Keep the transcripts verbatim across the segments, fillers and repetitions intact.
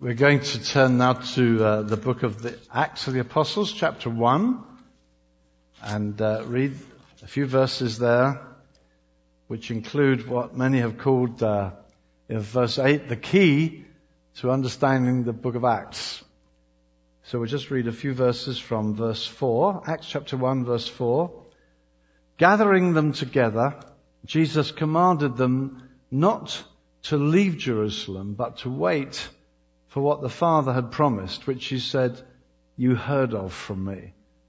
We're going to turn now to uh, the book of the Acts of the Apostles, chapter one, and uh, read a few verses there, which include what many have called, uh, in verse eight, the key to understanding the book of Acts. So we'll just read a few verses from verse four, Acts chapter one, verse four. Gathering them together, Jesus commanded them not to leave Jerusalem, but to wait for what the Father had promised, which he said, "You heard of from me.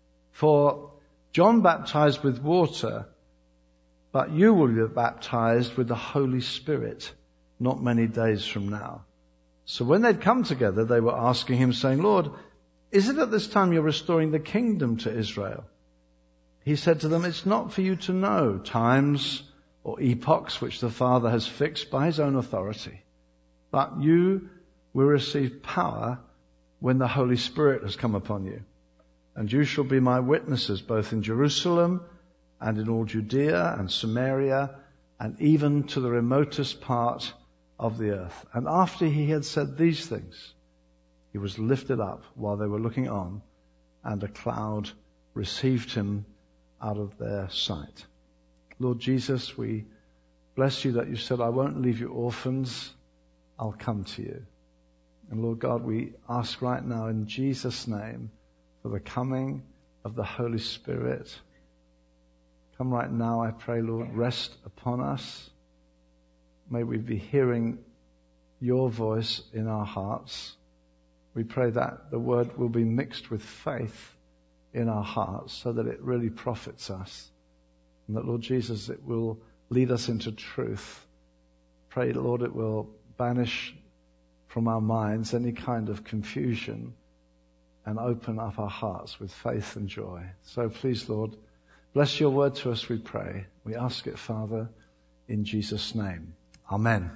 For John baptized with water, but you will be baptized with the Holy Spirit not many days from now." So when they'd come together, they were asking him, saying, "Lord, is it at this time you're restoring the kingdom to Israel?" He said to them, "It's not for you to know times or epochs which the Father has fixed by his own authority, but you will receive power when the Holy Spirit has come upon you. And you shall be my witnesses both in Jerusalem and in all Judea and Samaria and even to the remotest part of the earth." And after he had said these things, he was lifted up while they were looking on, and a cloud received him out of their sight. Lord Jesus, we bless you that you said, "I won't leave you orphans, I'll come to you." And Lord God, we ask right now in Jesus' name for the coming of the Holy Spirit. Come right now, I pray, Lord, rest upon us. May we be hearing your voice in our hearts. We pray that the word will be mixed with faith in our hearts so that it really profits us. And that, Lord Jesus, it will lead us into truth. Pray, Lord, it will banish from our minds any kind of confusion and open up our hearts with faith and joy. So please, Lord, bless your word to us, we pray. We ask it, Father, in Jesus' name. Amen.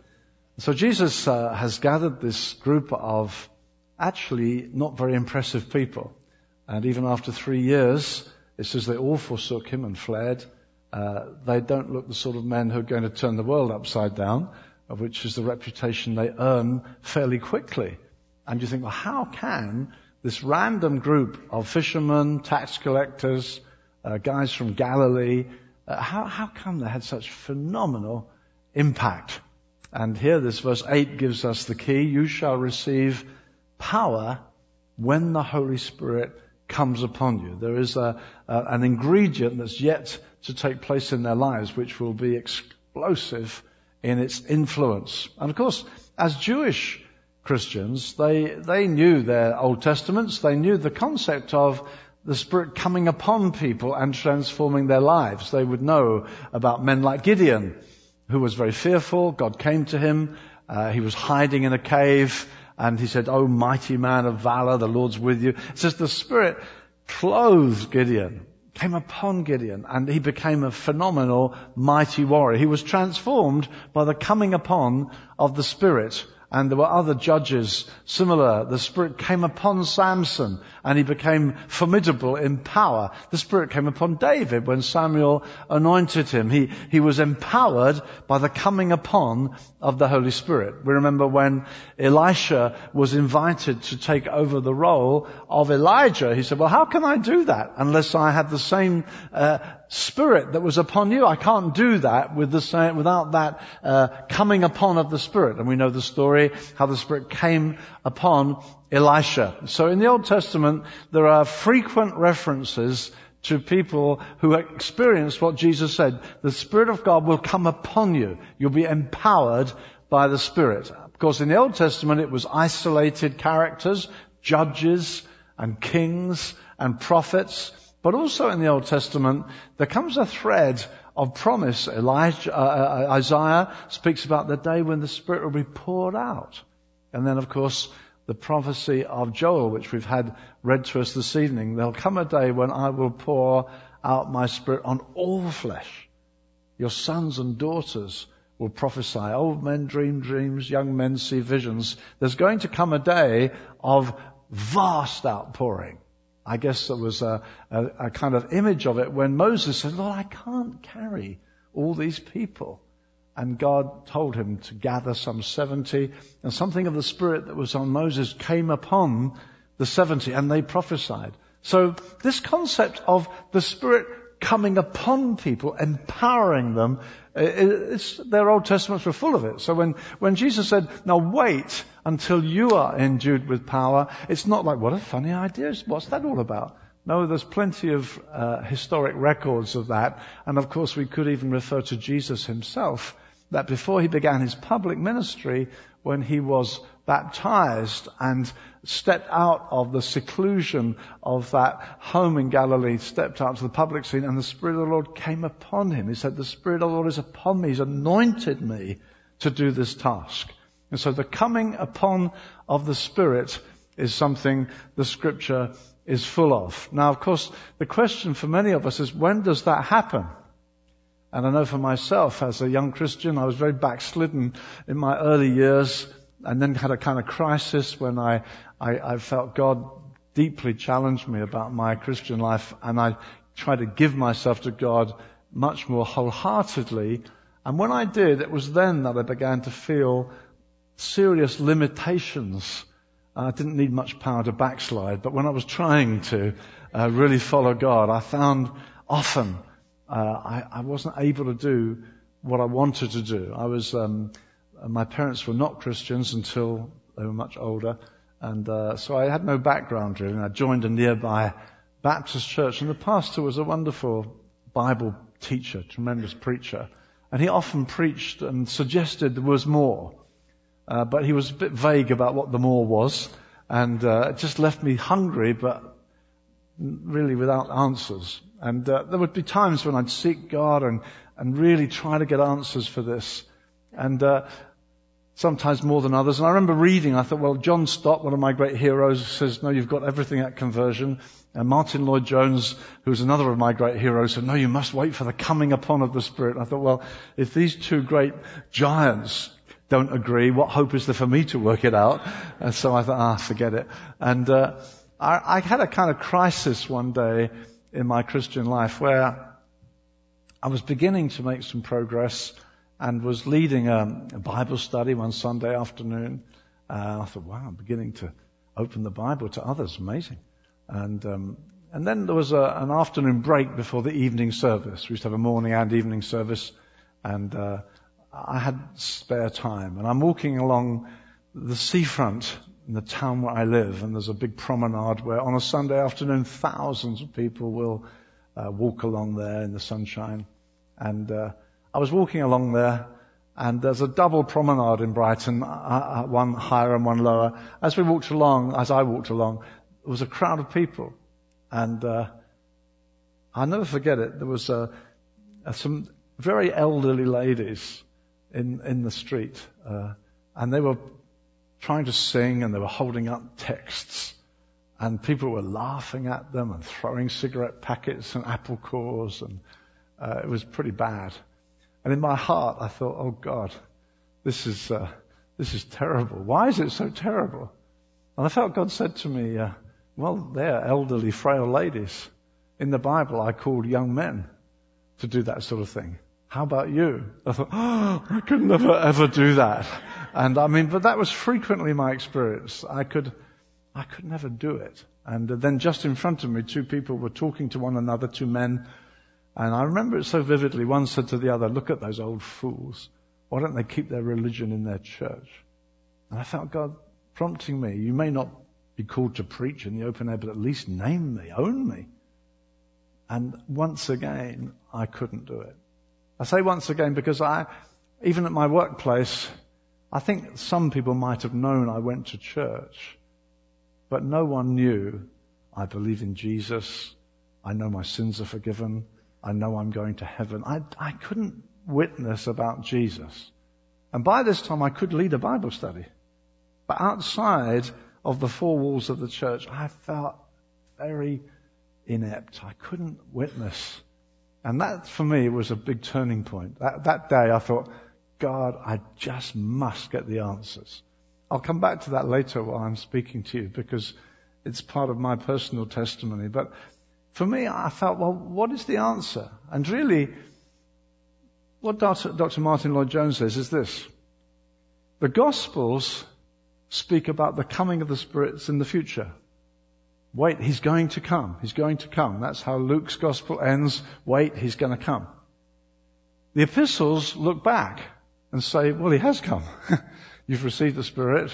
So Jesus uh, has gathered this group of actually not very impressive people. And even after three years, it says they all forsook him and fled. Uh, they don't look the sort of men who are going to turn the world upside down, of which is the reputation they earn fairly quickly. And you think, well, how can this random group of fishermen, tax collectors, uh, guys from Galilee, uh, how, how come they had such phenomenal impact? And here this verse eight gives us the key. You shall receive power when the Holy Spirit comes upon you. There is a, a, an ingredient that's yet to take place in their lives, which will be explosive in its influence. And of course, as Jewish Christians, they they knew their Old Testaments. They knew the concept of the Spirit coming upon people and transforming their lives. They would know about men like Gideon, who was very fearful. God came to him. Uh, he was hiding in a cave, and he said, "Oh, mighty man of valor, the Lord's with you." It says the Spirit clothed Gideon, came upon Gideon, and he became a phenomenal, mighty warrior. He was transformed by the coming upon of the Spirit. And there were other judges similar. The Spirit came upon Samson, and he became formidable in power. The Spirit came upon David when Samuel anointed him. He, he was empowered by the coming upon of the Holy Spirit. We remember when Elisha was invited to take over the role of Elijah. He said, "Well, how can I do that unless I have the same uh, Spirit that was upon you? I can't do that with the same, without that uh, coming upon of the Spirit." And we know the story, how the Spirit came upon Elisha. So in the Old Testament, there are frequent references to people who experienced what Jesus said. The Spirit of God will come upon you. You'll be empowered by the Spirit. Of course, in the Old Testament, it was isolated characters, judges and kings and prophets. But also in the Old Testament, there comes a thread of promise. Elijah, uh, Isaiah speaks about the day when the Spirit will be poured out. And then, of course, the prophecy of Joel, which we've had read to us this evening. There'll come a day when I will pour out my Spirit on all flesh. Your sons and daughters will prophesy. Old men dream dreams, young men see visions. There's going to come a day of vast outpouring. I guess there was a, a, a kind of image of it when Moses said, "Lord, I can't carry all these people." and God told him to gather some seventy, and something of the Spirit that was on Moses came upon the seventy, and they prophesied. So this concept of the Spirit coming upon people, empowering them, it's, their Old Testaments were full of it. So when, when Jesus said, now wait until you are endued with power, it's not like, what a funny idea, what's that all about? No, there's plenty of uh, historic records of that. And of course we could even refer to Jesus himself, that before he began his public ministry, when he was baptized and stepped out of the seclusion of that home in Galilee, stepped out to the public scene, and the Spirit of the Lord came upon him. He said, the Spirit of the Lord is upon me. He's anointed me to do this task. And so the coming upon of the Spirit is something the Scripture is full of. Now, of course, the question for many of us is, when does that happen? And I know for myself, as a young Christian, I was very backslidden in my early years, and then had a kind of crisis when I, I, I felt God deeply challenged me about my Christian life, and I tried to give myself to God much more wholeheartedly. And when I did, it was then that I began to feel serious limitations. I didn't need much power to backslide, but when I was trying to uh, really follow God, I found often uh, I, I wasn't able to do what I wanted to do. I was... Um, My parents were not Christians until they were much older, and uh, so I had no background really. And I joined a nearby Baptist church, and the pastor was a wonderful Bible teacher, tremendous preacher, and he often preached and suggested there was more, uh, but he was a bit vague about what the more was, and uh, it just left me hungry, but really without answers. And uh, there would be times when I'd seek God and, and really try to get answers for this, and uh, sometimes more than others. And I remember reading, I thought, well, John Stott, one of my great heroes, says, no, you've got everything at conversion. And Martin Lloyd-Jones, who's another of my great heroes, said, no, you must wait for the coming upon of the Spirit. And I thought, well, if these two great giants don't agree, what hope is there for me to work it out? And so I thought, ah, forget it. And uh, I, I had a kind of crisis one day in my Christian life where I was beginning to make some progress, and was leading a, a Bible study one Sunday afternoon. Uh, I thought, wow, I'm beginning to open the Bible to others. Amazing. And um, and then there was a, an afternoon break before the evening service. We used to have a morning and evening service. And uh, I had spare time. And I'm walking along the seafront in the town where I live. And there's a big promenade where on a Sunday afternoon, thousands of people will uh, walk along there in the sunshine. And uh, I was walking along there, and there's a double promenade in Brighton, uh, one higher and one lower. As we walked along, as I walked along, there was a crowd of people, and uh, I'll never forget it. There was uh, uh, some very elderly ladies in in the street, uh, and they were trying to sing, and they were holding up texts, and people were laughing at them and throwing cigarette packets and apple cores, and uh, it was pretty bad. And in my heart, I thought, oh God, this is uh, this is terrible. Why is it so terrible? And I felt God said to me, uh, well, they're elderly, frail ladies. In the Bible, I called young men to do that sort of thing. How about you? I thought, oh, I could never ever do that. And I mean, but that was frequently my experience. I could, I could never do it. And then just in front of me, two people were talking to one another, two men. And I remember it so vividly. One said to the other, look at those old fools. Why don't they keep their religion in their church? And I felt God prompting me. You may not be called to preach in the open air, but at least name me, own me. And once again, I couldn't do it. I say once again because I, even at my workplace, I think some people might have known I went to church, but no one knew I believe in Jesus. I know my sins are forgiven. I know I'm going to heaven. I, I couldn't witness about Jesus. And by this time I could lead a Bible study. But outside of the four walls of the church, I felt very inept. I couldn't witness. And that for me was a big turning point. That, that day I thought, God, I just must get the answers. I'll come back to that later while I'm speaking to you because it's part of my personal testimony. But for me, I felt, well, what is the answer? And really, what Doctor Martin Lloyd-Jones says is this. The Gospels speak about the coming of the Spirit in the future. Wait, he's going to come. He's going to come. That's how Luke's Gospel ends. Wait, he's going to come. The epistles look back and say, well, he has come. You've received the Spirit.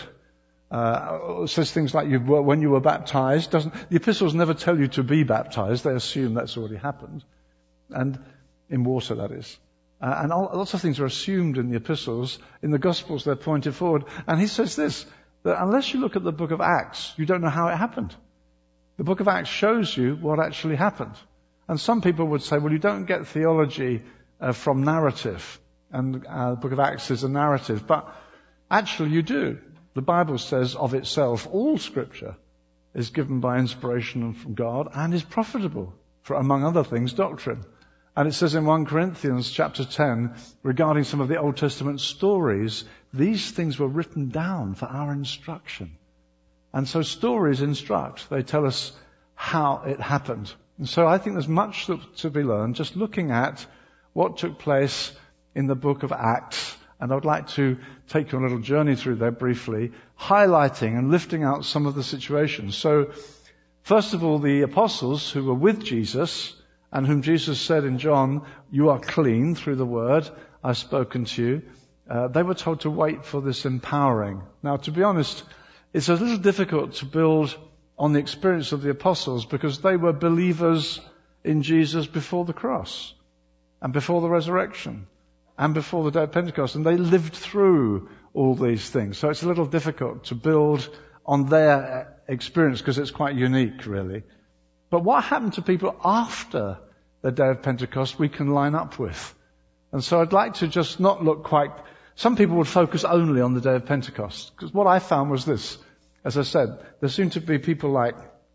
Uh, it says things like you were, when you were baptized. Doesn't, the epistles never tell you to be baptized. They assume that's already happened. And in water, that is. Uh, and all, lots of things are assumed in the epistles. In the Gospels, they're pointed forward. And he says this, that unless you look at the book of Acts, you don't know how it happened. The book of Acts shows you what actually happened. And some people would say, well, you don't get theology uh, from narrative. And uh, the book of Acts is a narrative. But actually you do. The Bible says of itself, all Scripture is given by inspiration from God and is profitable for, among other things, doctrine. And it says in First Corinthians chapter ten, regarding some of the Old Testament stories, these things were written down for our instruction. And so stories instruct. They tell us how it happened. And so I think there's much to be learned just looking at what took place in the book of Acts. And I'd like to take you on a little journey through there briefly, highlighting and lifting out some of the situations. So, first of all, the apostles who were with Jesus and whom Jesus said in John, you are clean through the word I've spoken to you. Uh, they were told to wait for this empowering. Now, to be honest, it's a little difficult to build on the experience of the apostles because they were believers in Jesus before the cross and before the resurrection and before the day of Pentecost, and they lived through all these things. So it's a little difficult to build on their experience because it's quite unique, really. But what happened to people after the day of Pentecost we can line up with. And so I'd like to just not look quite... Some people would focus only on the day of Pentecost. Because what I found was this. As I said, there seem to be people like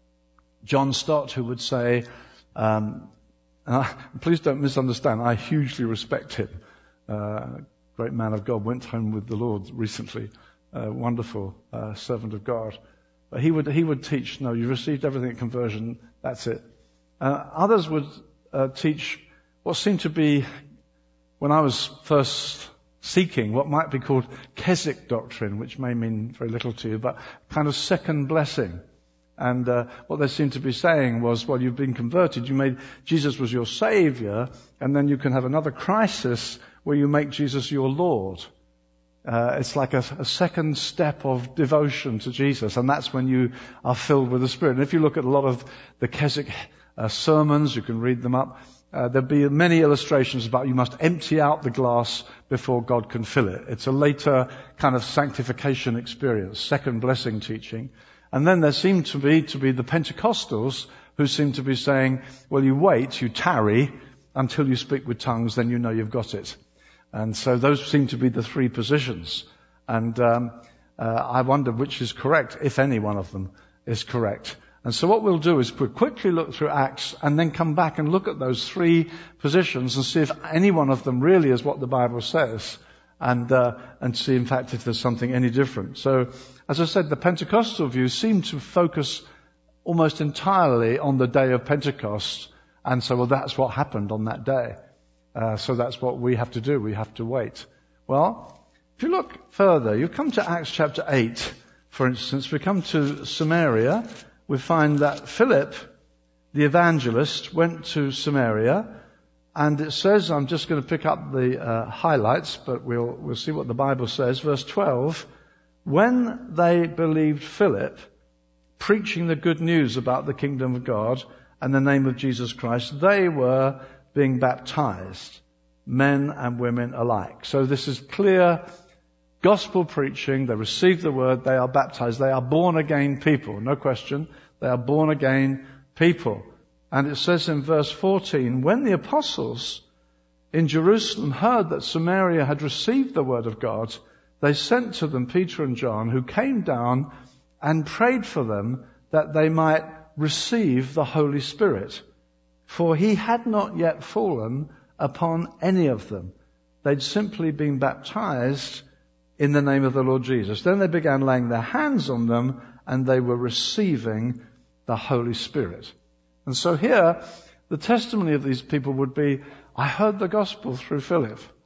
John Stott who would say, um, and I, please don't misunderstand, I hugely respect him. Uh, great man of God, went home with the Lord recently. Uh, wonderful uh, servant of God. But he would he would teach, no, you received everything at conversion, that's it. Uh, others would uh, teach what seemed to be, when I was first seeking, what might be called Keswick doctrine, which may mean very little to you, but kind of second blessing. And uh, what they seemed to be saying was, well, you've been converted, you made Jesus was your Savior, and then you can have another crisis where you make Jesus your Lord. Uh, it's like a, a second step of devotion to Jesus, and that's when you are filled with the Spirit. And if you look at a lot of the Keswick uh, sermons, you can read them up, uh, there'll be many illustrations about you must empty out the glass before God can fill it. It's a later kind of sanctification experience, second blessing teaching. And then there seem to be to be the Pentecostals who seem to be saying, well, you wait, you tarry until you speak with tongues, then you know you've got it. And so those seem to be the three positions. And um, uh, I wonder which is correct, if any one of them is correct. And so what we'll do is we'll quickly look through Acts and then come back and look at those three positions and see if any one of them really is what the Bible says. And uh, and see, in fact, if there's something any different. So, as I said, the Pentecostal view seemed to focus almost entirely on the day of Pentecost. And so, well, that's what happened on that day. Uh, so that's what we have to do. We have to wait. Well, if you look further, you come to Acts chapter eight, for instance. We come to Samaria. We find that Philip, the evangelist, went to Samaria. And it says, I'm just going to pick up the uh, highlights, but we'll we'll see what the Bible says. Verse twelve, when they believed Philip, preaching the good news about the kingdom of God and the name of Jesus Christ, they were being baptized, men and women alike. So this is clear gospel preaching. They receive the word, they are baptized. They are born again people, no question. They are born again people. And it says in verse fourteen, when the apostles in Jerusalem heard that Samaria had received the word of God, they sent to them Peter and John, who came down and prayed for them that they might receive the Holy Spirit. For he had not yet fallen upon any of them. They'd simply been baptized in the name of the Lord Jesus. Then they began laying their hands on them, and they were receiving the Holy Spirit. And so here, the testimony of these people would be, I heard the gospel through Philip.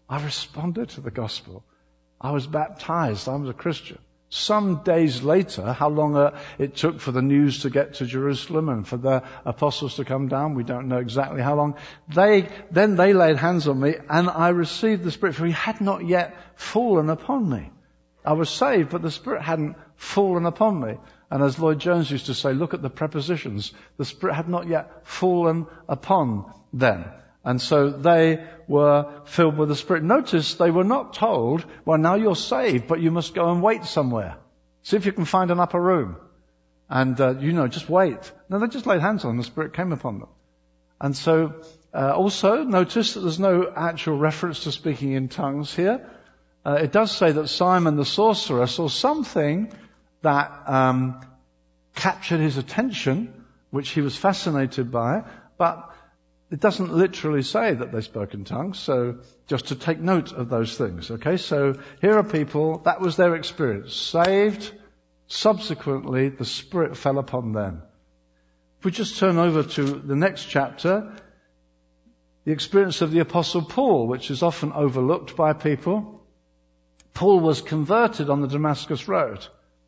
I responded to the gospel. I was baptized. I was a Christian. Some days later, how long uh, it took for the news to get to Jerusalem and for the apostles to come down, we don't know exactly how long. They, then they laid hands on me and I received the Spirit, for He had not yet fallen upon me. I was saved, but the Spirit hadn't fallen upon me. And as Lloyd Jones used to say, look at the prepositions. The Spirit had not yet fallen upon them. And so they were filled with the Spirit. Notice they were not told, well, now you're saved, but you must go and wait somewhere. See if you can find an upper room. And, uh, you know, just wait. No, they just laid hands on them. The Spirit came upon them. And so, uh, also notice that there's no actual reference to speaking in tongues here. Uh, it does say that Simon the sorcerer saw something that um, captured his attention, which he was fascinated by, but it doesn't literally say that they spoke in tongues, so just to take note of those things, okay? So here are people, that was their experience. Saved, subsequently the Spirit fell upon them. If we just turn over to the next chapter, the experience of the Apostle Paul, which is often overlooked by people. Paul was converted on the Damascus Road.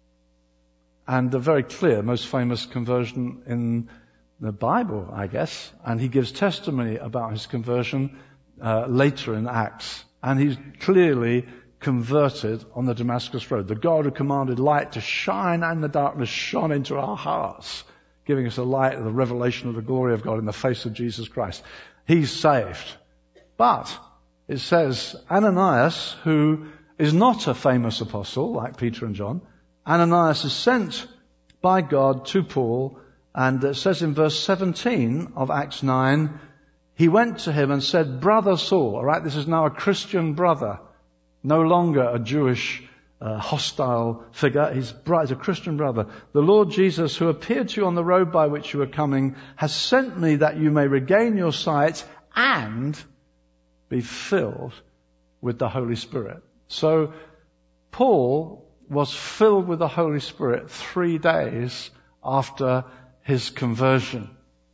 And a very clear, most famous conversion in the Bible, I guess. And he gives testimony about his conversion uh, later in Acts. And he's clearly converted on the Damascus Road. The God who commanded light to shine and the darkness shone into our hearts, giving us a light of the revelation of the glory of God in the face of Jesus Christ. He's saved. But it says Ananias, who is not a famous apostle like Peter and John, Ananias is sent by God to Paul, and it says in verse seventeen of Acts nine, he went to him and said, Brother Saul, all right, this is now a Christian brother, no longer a Jewish uh, hostile figure. He's, he's a Christian brother. The Lord Jesus, who appeared to you on the road by which you were coming, has sent me that you may regain your sight and be filled with the Holy Spirit. So Paul was filled with the Holy Spirit three days after his conversion.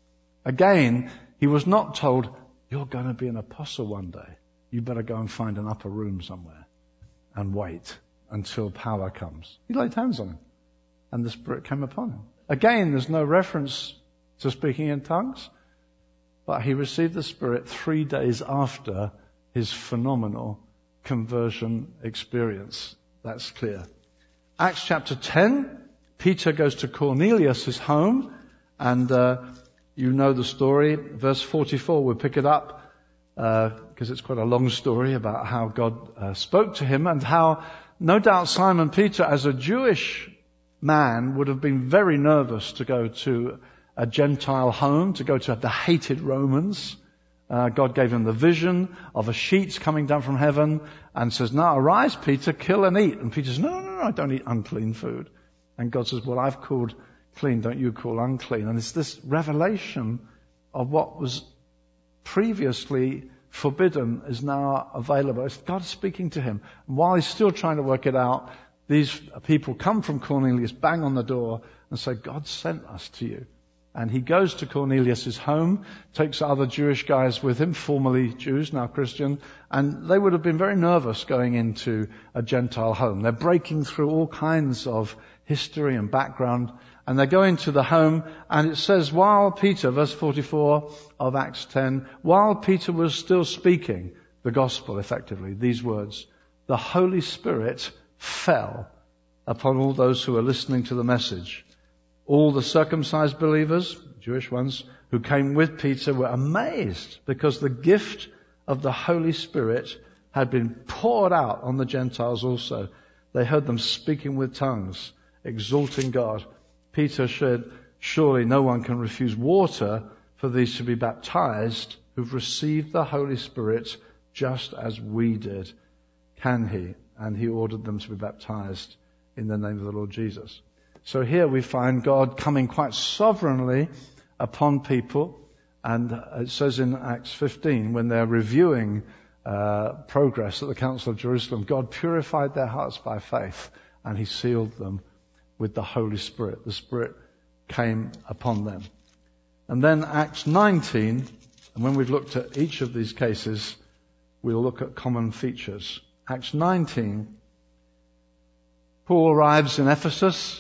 Again, he was not told, you're going to be an apostle one day. You better go and find an upper room somewhere and wait until power comes. He laid hands on him and the Spirit came upon him. Again, there's no reference to speaking in tongues, but he received the Spirit three days after his phenomenal conversion experience. That's clear. Acts chapter ten, Peter goes to Cornelius' home, and uh, you know the story. Verse forty-four, we'll pick it up, because uh, it's quite a long story about how God uh, spoke to him, and how no doubt Simon Peter, as a Jewish man, would have been very nervous to go to a Gentile home, to go to the hated Romans. Uh, God gave him the vision of a sheet coming down from heaven and says, now arise, Peter, kill and eat. And Peter says, no, no, no, I don't eat unclean food. And God says, well, I've called clean, don't you call unclean? And it's this revelation of what was previously forbidden is now available. It's God speaking to him. And while he's still trying to work it out, these people come from Cornelius, bang on the door and say, God sent us to you. And he goes to Cornelius' home, takes other Jewish guys with him, formerly Jews, now Christian, and they would have been very nervous going into a Gentile home. They're breaking through all kinds of history and background, and they're going to the home, and it says, while Peter, verse forty-four of Acts ten, while Peter was still speaking the gospel effectively, these words, the Holy Spirit fell upon all those who were listening to the message. All the circumcised believers, Jewish ones, who came with Peter were amazed because the gift of the Holy Spirit had been poured out on the Gentiles also. They heard them speaking with tongues, exalting God. Peter said, surely no one can refuse water for these to be baptized who've received the Holy Spirit just as we did. Can he? And he ordered them to be baptized in the name of the Lord Jesus. So here we find God coming quite sovereignly upon people. And it says in Acts fifteen, when they're reviewing uh, progress at the Council of Jerusalem, God purified their hearts by faith and he sealed them with the Holy Spirit. The Spirit came upon them. And then Acts nineteen, and when we've looked at each of these cases, we'll look at common features. Acts nineteen. Paul arrives in Ephesus.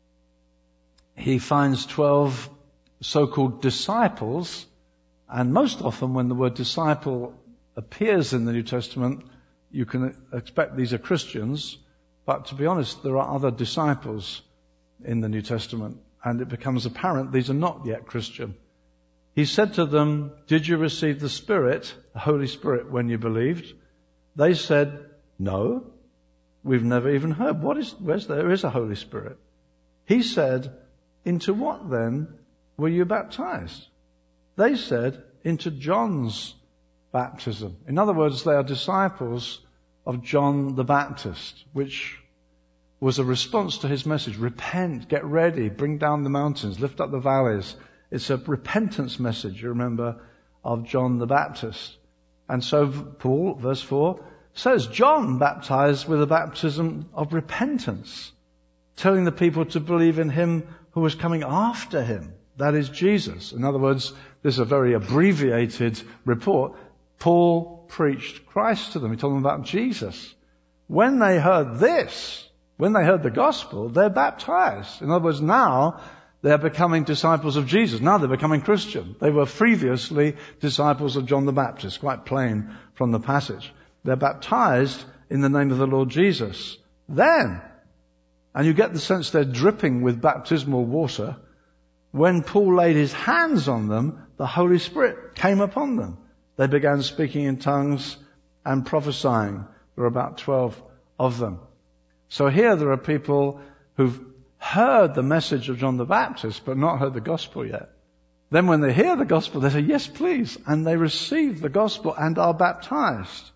He finds twelve so-called disciples, and most often when the word disciple appears in the New Testament, you can expect these are Christians, but to be honest, there are other disciples in the New Testament, and it becomes apparent these are not yet Christian. He said to them, "Did you receive the Spirit, the Holy Spirit, when you believed?" They said, "No, we've never even heard. What is, where's there is a Holy Spirit?" He said, "Into what then were you baptized?" They said, "Into John's baptism." In other words, they are disciples of John the Baptist, which was a response to his message. Repent, get ready, bring down the mountains, lift up the valleys. It's a repentance message, you remember, of John the Baptist. And so Paul, verse four, says John baptized with a baptism of repentance, telling the people to believe in him who was coming after him, that is Jesus. In other words, this is a very abbreviated report. Paul preached Christ to them. He told them about Jesus. When they heard this, when they heard the gospel, they're baptized. In other words, now they're becoming disciples of Jesus. Now they're becoming Christian. They were previously disciples of John the Baptist, quite plain from the passage. They're baptized in the name of the Lord Jesus. Then, and you get the sense they're dripping with baptismal water, when Paul laid his hands on them, the Holy Spirit came upon them. They began speaking in tongues and prophesying. There were about twelve of them. So here there are people who've heard the message of John the Baptist, but not heard the gospel yet. Then when they hear the gospel, they say, "Yes, please." And they receive the gospel and are baptized.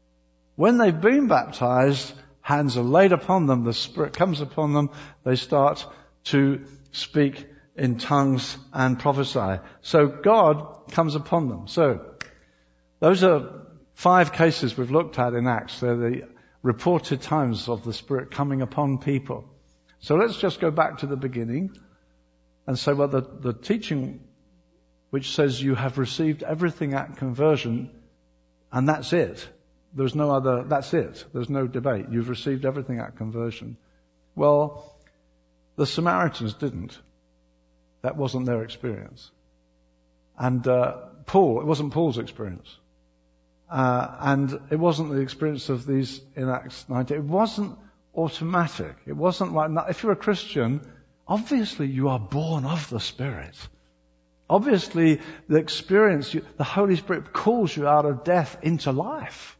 When they've been baptized, hands are laid upon them, the Spirit comes upon them, they start to speak in tongues and prophesy. So God comes upon them. So those are five cases we've looked at in Acts. They're the reported times of the Spirit coming upon people. So let's just go back to the beginning and say, well, the, the teaching which says you have received everything at conversion, and that's it. There's no other, that's it. There's no debate. You've received everything at conversion. Well, the Samaritans didn't. That wasn't their experience. And uh, Paul, it wasn't Paul's experience. Uh, and it wasn't the experience of these in Acts nineteen. It wasn't automatic. It wasn't like, if you're a Christian, obviously you are born of the Spirit. Obviously the experience, you, the Holy Spirit calls you out of death into life.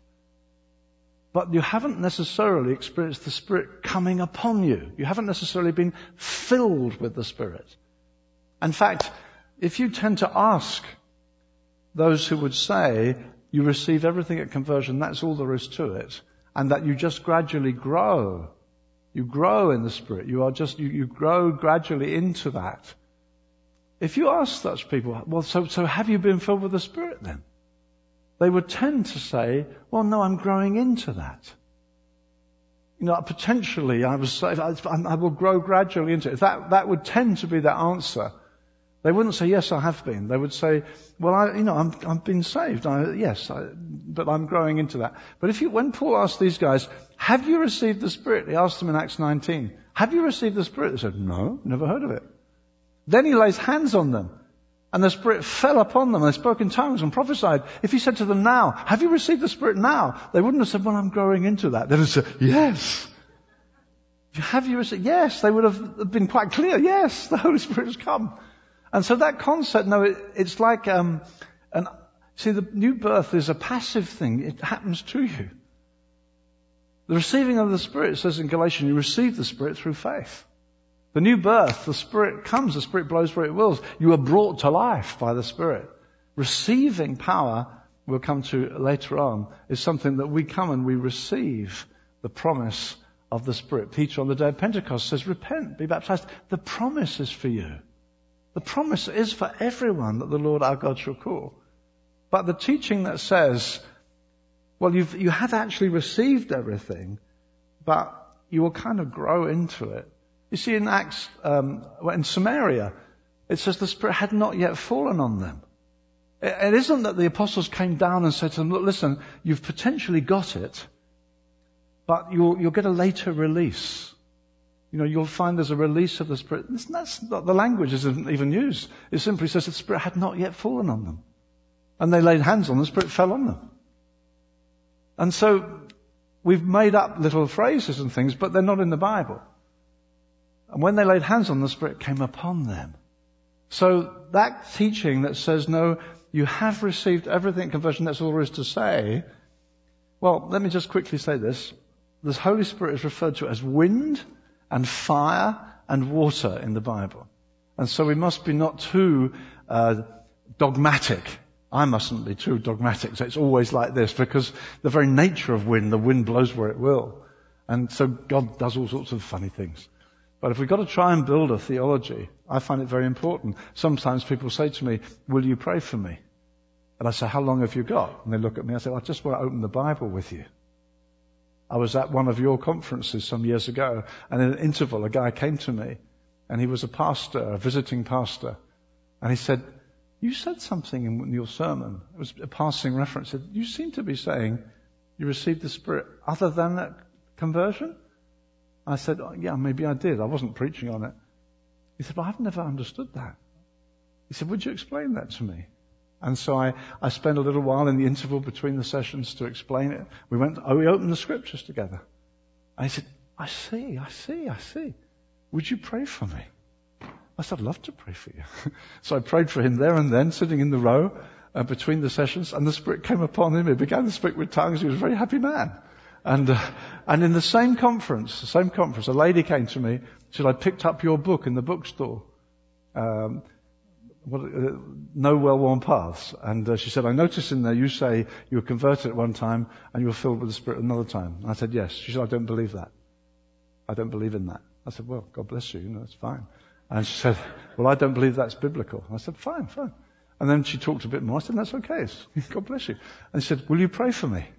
But you haven't necessarily experienced the Spirit coming upon you. You haven't necessarily been filled with the Spirit. In fact, if you tend to ask those who would say you receive everything at conversion, that's all there is to it, and that you just gradually grow. You grow in the Spirit. You are just, you, you grow gradually into that. If you ask such people, well, so, so have you been filled with the Spirit then? They would tend to say, well, no, I'm growing into that. You know, potentially I was, I will grow gradually into it. That, that would tend to be their answer. They wouldn't say, yes, I have been. They would say, well, I, you know, I'm, I've been saved. I, yes, I, but I'm growing into that. But if you, when Paul asked these guys, have you received the Spirit? He asked them in Acts nineteen, have you received the Spirit? They said, no, never heard of it. Then he lays hands on them, and the Spirit fell upon them, and they spoke in tongues and prophesied. If he said to them now, have you received the Spirit now? They wouldn't have said, well, I'm growing into that. They would have said, yes. Have you received? Yes. They would have been quite clear. Yes, the Holy Spirit has come. And so that concept, no, it, it's like, um, an, see, the new birth is a passive thing. It happens to you. The receiving of the Spirit, it says in Galatians, you receive the Spirit through faith. The new birth, the Spirit comes, the Spirit blows where it wills. You are brought to life by the Spirit. Receiving power, we'll come to later on, is something that we come and we receive the promise of the Spirit. Peter on the day of Pentecost says, repent, be baptized. The promise is for you. The promise is for everyone that the Lord our God shall call. But the teaching that says, well, you've, you have actually received everything, but you will kind of grow into it. You see, in Acts, um, in Samaria, it says the Spirit had not yet fallen on them. It isn't that the apostles came down and said to them, look, listen, you've potentially got it, but you'll, you'll get a later release. You know, you'll find there's a release of the Spirit. That's not, the language isn't even used. It simply says the Spirit had not yet fallen on them. And they laid hands on them, the Spirit fell on them. And so we've made up little phrases and things, but they're not in the Bible. And when they laid hands on them, the Spirit came upon them. So that teaching that says, no, you have received everything in conversion, that's all there is to say. Well, let me just quickly say this. The Holy Spirit is referred to as wind and fire and water in the Bible. And so we must be not too uh, dogmatic. I mustn't be too dogmatic. So it's always like this, because the very nature of wind, the wind blows where it will. And so God does all sorts of funny things. But if we've got to try and build a theology, I find it very important. Sometimes people say to me, will you pray for me? And I say, how long have you got? And they look at me, I say, well, I just want to open the Bible with you. I was at one of your conferences some years ago, and in an interval, a guy came to me, and he was a pastor, a visiting pastor, and he said, you said something in your sermon. It was a passing reference. He said, you seem to be saying you received the Spirit other than that conversion? I said, oh, yeah, maybe I did. I wasn't preaching on it. He said, well, I've never understood that. He said, would you explain that to me? And so I, I spent a little while in the interval between the sessions to explain it. We went, oh, we opened the scriptures together. And he said, I see, I see, I see. Would you pray for me? I said, I'd love to pray for you. So I prayed for him there and then, sitting in the row uh, between the sessions, and the Spirit came upon him. He began to speak with tongues. He was a very happy man. And uh, and in the same conference, the same conference, a lady came to me, said, I picked up your book in the bookstore. Um, What, uh, no well-worn paths. And uh, she said, I noticed in there you say you were converted at one time and you were filled with the Spirit another time. And I said, yes. She said, I don't believe that. I don't believe in that. I said, well, God bless you. You know, that's fine. And she said, well, I don't believe that's biblical. I said, fine, fine. And then she talked a bit more. I said, that's okay. God bless you. And she said, will you pray for me?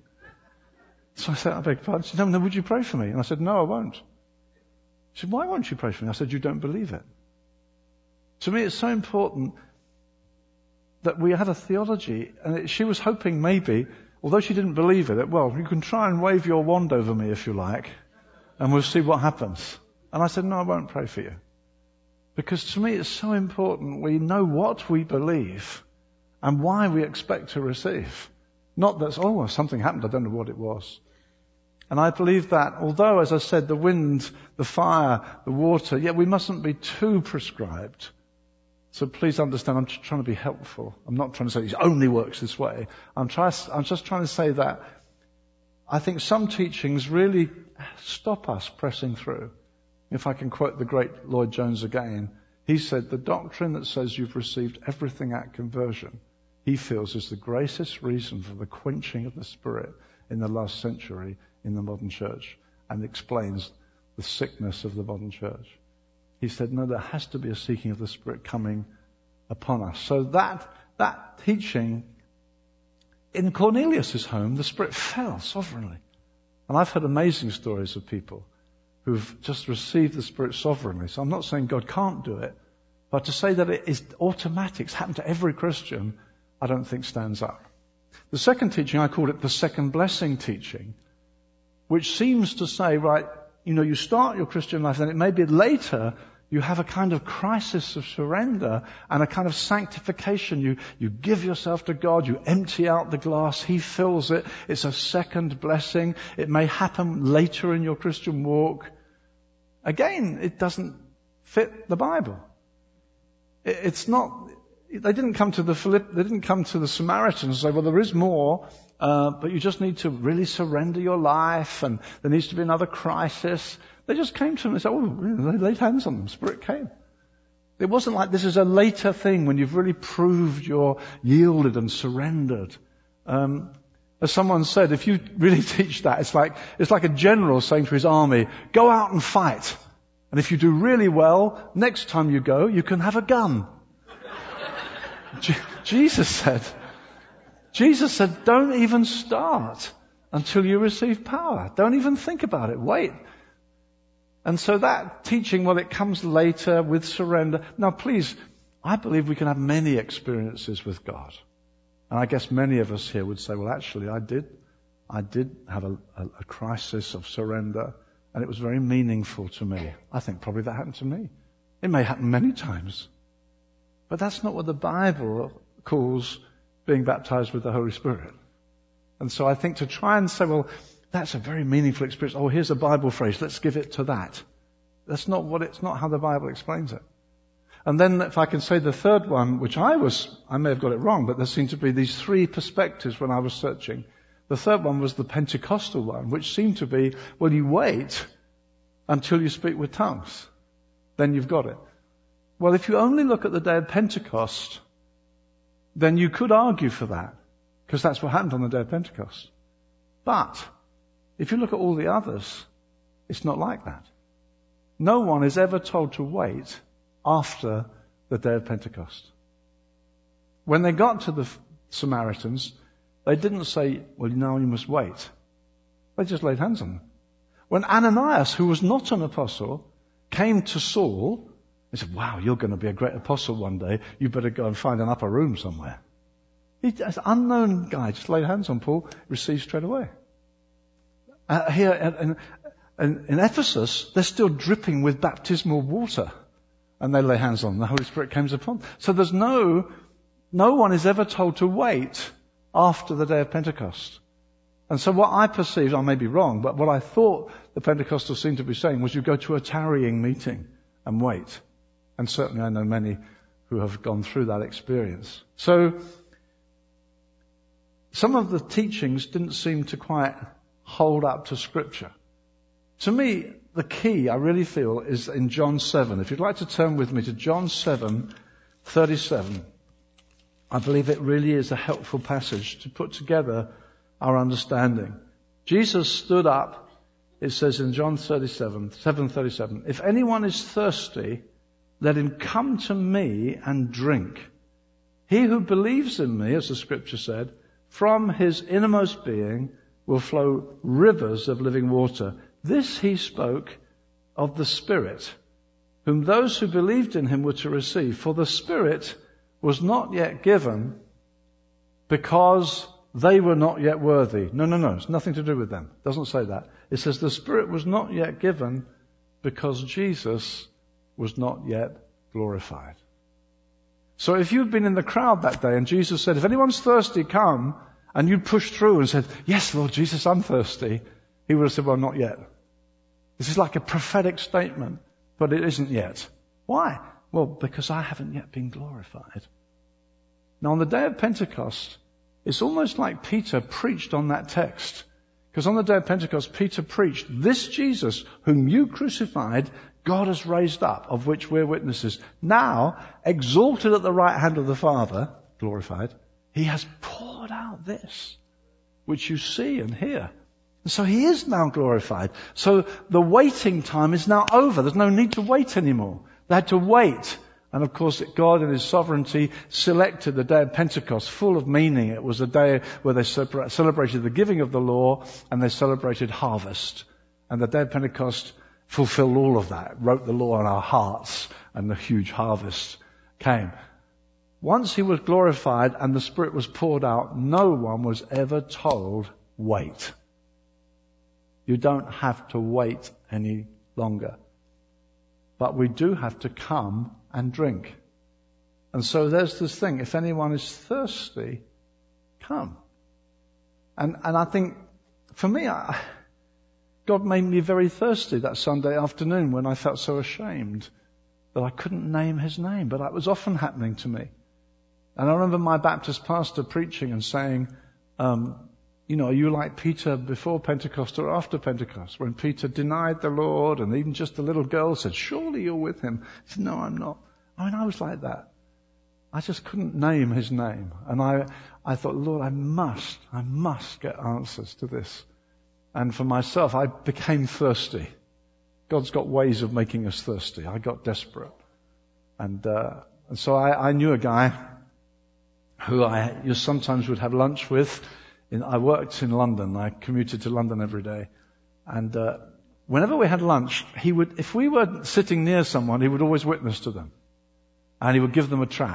So I said, I beg your pardon. She said, no, no, would you pray for me? And I said, no, I won't. She said, why won't you pray for me? I said, you don't believe it. To me, it's so important that we had a theology, and it, she was hoping maybe, although she didn't believe it, that, well, you can try and wave your wand over me if you like, and we'll see what happens. And I said, no, I won't pray for you. Because to me, it's so important we know what we believe and why we expect to receive. Not that, oh, something happened, I don't know what it was. And I believe that, although, as I said, the wind, the fire, the water, yet we mustn't be too prescribed. So please understand, I'm just trying to be helpful. I'm not trying to say it only works this way. I'm, try, I'm just trying to say that I think some teachings really stop us pressing through. If I can quote the great Lloyd Jones again, he said, the doctrine that says you've received everything at conversion, he feels is the greatest reason for the quenching of the Spirit in the last century in the modern church, and explains the sickness of the modern church. He said, no, there has to be a seeking of the Spirit coming upon us. So that, that teaching, in Cornelius' home, the Spirit fell sovereignly. And I've heard amazing stories of people who've just received the Spirit sovereignly. So I'm not saying God can't do it, but to say that it is automatic, it's happened to every Christian, I don't think stands up. The second teaching, I called it the second blessing teaching, which seems to say, right, you know, you start your Christian life, then it may be later you have a kind of crisis of surrender and a kind of sanctification. You, you give yourself to God, you empty out the glass, He fills it. It's a second blessing. It may happen later in your Christian walk. Again, it doesn't fit the Bible. It, it's not, they didn't come to the Philipp, they didn't come to the Samaritans and say, well, there is more, uh, but you just need to really surrender your life and there needs to be another crisis. They just came to them and said, oh, they laid hands on them. Spirit came. It wasn't like this is a later thing when you've really proved you're yielded and surrendered. Um, as someone said, if you really teach that, it's like, it's like a general saying to his army, go out and fight. And if you do really well, next time you go, you can have a gun. Je- Jesus said, Jesus said, don't even start until you receive power. Don't even think about it. Wait. And so that teaching, well, it comes later with surrender. Now, please, I believe we can have many experiences with God. And I guess many of us here would say, well, actually, I did, I did have a, a, a crisis of surrender, and it was very meaningful to me. I think probably that happened to me. It may happen many times. But that's not what the Bible calls being baptized with the Holy Spirit. And so I think to try and say, well, that's a very meaningful experience. Oh, here's a Bible phrase. Let's give it to that. That's not what it's not how the Bible explains it. And then if I can say the third one, which I was, I may have got it wrong, but there seemed to be these three perspectives when I was searching. The third one was the Pentecostal one, which seemed to be, well, you wait until you speak with tongues. Then you've got it. Well, if you only look at the day of Pentecost, then you could argue for that, because that's what happened on the day of Pentecost. But if you look at all the others, it's not like that. No one is ever told to wait after the day of Pentecost. When they got to the Samaritans, they didn't say, well, now you must wait. They just laid hands on them. When Ananias, who was not an apostle, came to Saul, he said, wow, you're going to be a great apostle one day. You better go and find an upper room somewhere. He, an unknown guy just laid hands on Paul, received straight away. Uh, here in, in, in Ephesus, they're still dripping with baptismal water. And they lay hands on them. The Holy Spirit comes upon them. So there's no, no one is ever told to wait after the day of Pentecost. And so what I perceived, I may be wrong, but what I thought the Pentecostals seemed to be saying was you go to a tarrying meeting and wait. And certainly I know many who have gone through that experience. So some of the teachings didn't seem to quite hold up to Scripture. To me, the key, I really feel, is in John seven. If you'd like to turn with me to John seven thirty-seven, I believe it really is a helpful passage to put together our understanding. Jesus stood up, it says in John thirty-seven, seven thirty-seven, if anyone is thirsty, let him come to me and drink. He who believes in me, as the Scripture said, from his innermost being will flow rivers of living water. This he spoke of the Spirit, whom those who believed in him were to receive. For the Spirit was not yet given because they were not yet worthy. No, no, no. It's nothing to do with them. It doesn't say that. It says the Spirit was not yet given because Jesus was not yet glorified. So if you'd been in the crowd that day and Jesus said, if anyone's thirsty, come, and you pushed through and said, yes, Lord Jesus, I'm thirsty, he would have said, well, not yet. This is like a prophetic statement, but it isn't yet. Why? Well, because I haven't yet been glorified. Now, on the day of Pentecost, it's almost like Peter preached on that text. Because on the day of Pentecost, Peter preached, this Jesus, whom you crucified, God has raised up, of which we're witnesses. Now, exalted at the right hand of the Father, glorified, he has poured out this, which you see and hear. And so he is now glorified. So the waiting time is now over. There's no need to wait anymore. They had to wait. And of course, God in his sovereignty selected the day of Pentecost, full of meaning. It was a day where they celebrated the giving of the law and they celebrated harvest. And the day of Pentecost fulfilled all of that, wrote the law on our hearts, and the huge harvest came. Once he was glorified and the Spirit was poured out, no one was ever told, wait. You don't have to wait any longer. But we do have to come and drink. And so there's this thing, if anyone is thirsty, come. And and I think, for me, I, God made me very thirsty that Sunday afternoon when I felt so ashamed that I couldn't name his name. But that was often happening to me. And I remember my Baptist pastor preaching and saying, um, you know, are you like Peter before Pentecost or after Pentecost? When Peter denied the Lord and even just a little girl said, surely you're with him. He said, no, I'm not. I mean, I was like that. I just couldn't name his name. And I, I thought, Lord, I must, I must get answers to this. And for myself, I became thirsty. God's got ways of making us thirsty. I got desperate. And, uh, and so I, I knew a guy who I you sometimes would have lunch with. In, I worked in London. I commuted to London every day. And uh, whenever we had lunch, he would, if we were sitting near someone, he would always witness to them. And he would give them a tract.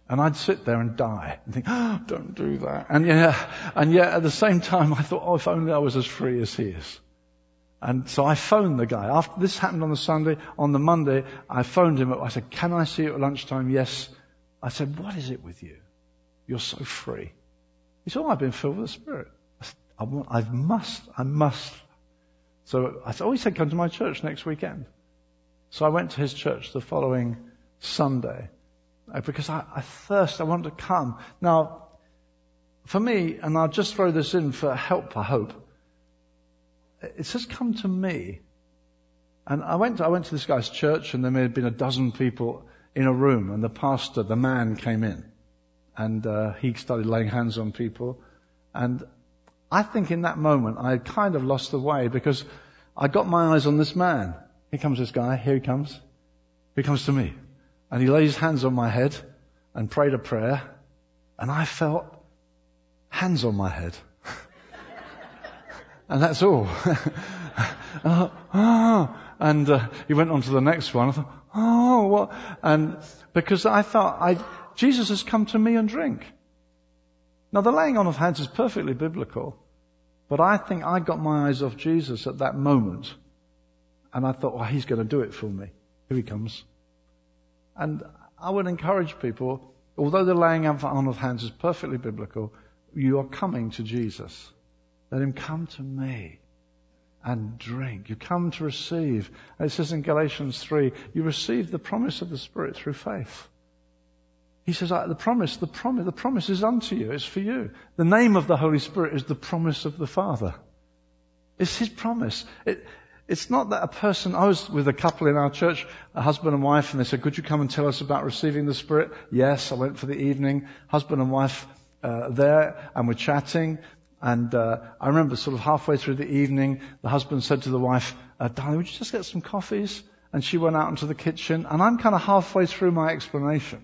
And I'd sit there and die and think, oh, don't do that. And yeah, and yet at the same time, I thought, oh, if only I was as free as he is. And so I phoned the guy. After this happened on the Sunday, on the Monday, I phoned him. I said, can I see you at lunchtime? Yes. I said, what is it with you? You're so free. He said, oh, I've been filled with the Spirit. I said, I, want, I must, I must. So I said, oh, he said, come to my church next weekend. So I went to his church the following Sunday because I, I thirst, I want to come. Now, for me, and I'll just throw this in for help, I hope, it says, come to me. And I went to, I went to this guy's church, and there may have been a dozen people in a room, and the pastor, the man, came in. And uh, he started laying hands on people. And I think in that moment, I had kind of lost the way, because I got my eyes on this man. Here comes this guy, here he comes. He comes to me. And he laid his hands on my head and prayed a prayer. And I felt hands on my head. And that's all. uh, oh. And uh, he went on to the next one. I thought, oh, what? And because I thought, I, Jesus has come to me and drink. Now, the laying on of hands is perfectly biblical. But I think I got my eyes off Jesus at that moment. And I thought, well, he's going to do it for me. Here he comes. And I would encourage people, although the laying on of hands is perfectly biblical, you are coming to Jesus. Let him come to me and drink. You come to receive. And it says in Galatians three, you receive the promise of the Spirit through faith. He says, the promise, the promise, the promise is unto you. It's for you. The name of the Holy Spirit is the promise of the Father. It's his promise. It, it's not that a person, I was with a couple in our church, a husband and wife, and they said, could you come and tell us about receiving the Spirit? Yes, I went for the evening. Husband and wife uh, there, and we're chatting. And uh, I remember sort of halfway through the evening, the husband said to the wife, uh, darling, would you just get some coffees? And she went out into the kitchen, and I'm kind of halfway through my explanation.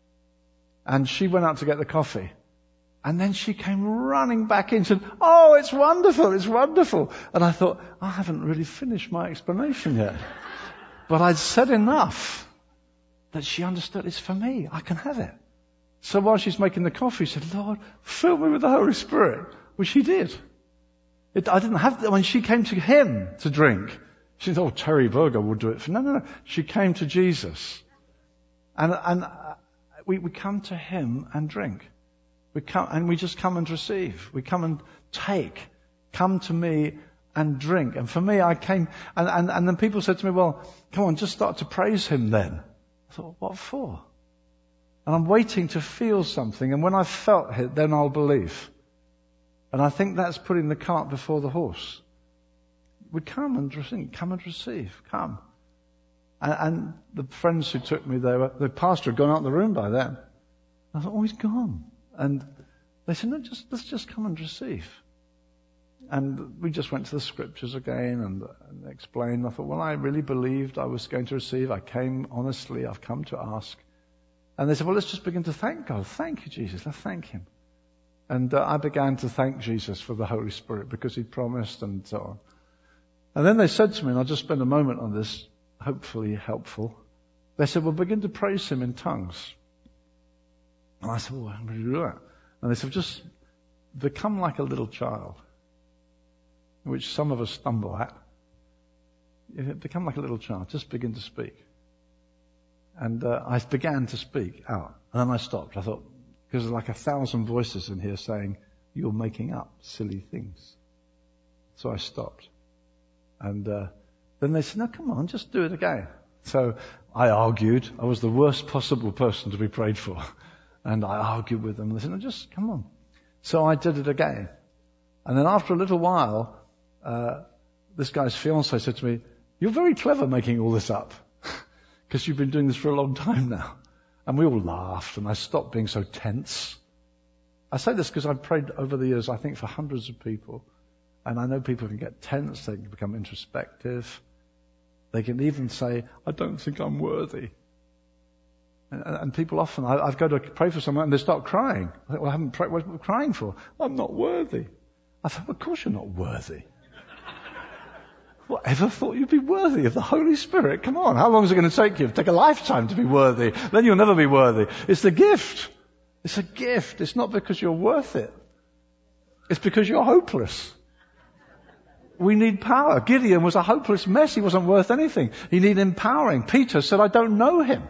And she went out to get the coffee. And then she came running back in and said, oh, it's wonderful, it's wonderful. And I thought, I haven't really finished my explanation yet. But I'd said enough that she understood it's for me. I can have it. So while she's making the coffee, she said, Lord, fill me with the Holy Spirit. Which he did. It, I didn't have, when she came to him to drink, she thought, oh, Terry Berger will do it. For, no, no, no. She came to Jesus. And, and we, we come to him and drink. We come, and we just come and receive. We come and take. Come to me and drink. And for me, I came, and, and, and then people said to me, well, come on, just start to praise him then. I thought, what for? And I'm waiting to feel something. And when I've felt it, then I'll believe. And I think that's putting the cart before the horse. We come and drink, come and receive, come. And, and the friends who took me there, the pastor had gone out of the room by then. I thought, oh, he's gone. And they said, no, just let's just come and receive. And we just went to the scriptures again and, and explained. I thought, well, I really believed I was going to receive. I came honestly. I've come to ask. And they said, well, let's just begin to thank God. Thank you, Jesus. Let's thank him. And uh, I began to thank Jesus for the Holy Spirit because he'd promised and so on. And then they said to me, and I'll just spend a moment on this, hopefully helpful. They said, well, begin to praise him in tongues. And I said, well, how do you do that? And they said, just become like a little child, which some of us stumble at. Become like a little child. Just begin to speak. And uh, I began to speak out. And then I stopped. I thought, because there's like a thousand voices in here saying, you're making up silly things. So I stopped. And uh, then they said, no, come on, just do it again. So I argued. I was the worst possible person to be prayed for. And I argued with them. And they said, no, just come on. So I did it again. And then after a little while, uh, this guy's fiancé said to me, you're very clever making all this up. Because you've been doing this for a long time now. And we all laughed, and I stopped being so tense. I say this because I've prayed over the years, I think, for hundreds of people. And I know people can get tense, they can become introspective. They can even say, I don't think I'm worthy. And, and people often, I, I've got to pray for someone, and they start crying. I think, well, I haven't prayed, what are you crying for? I'm not worthy. I thought, well, of course you're not worthy. Whatever thought you'd be worthy of the Holy Spirit? Come on, how long is it going to take you? It'll take a lifetime to be worthy. Then you'll never be worthy. It's the gift. It's a gift. It's not because you're worth it. It's because you're hopeless. We need power. Gideon was a hopeless mess. He wasn't worth anything. He needed empowering. Peter said, I don't know him.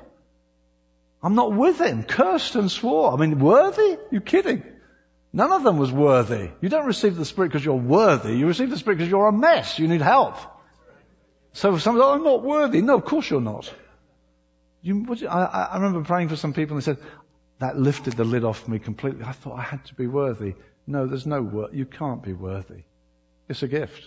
I'm not with him. Cursed and swore. I mean, worthy? You kidding? None of them was worthy. You don't receive the Spirit because you're worthy. You receive the Spirit because you're a mess. You need help. So if someone says, oh, I'm not worthy. No, of course you're not. You, what, I, I remember praying for some people and they said, that lifted the lid off me completely. I thought I had to be worthy. No, there's no wor- You can't be worthy. It's a gift.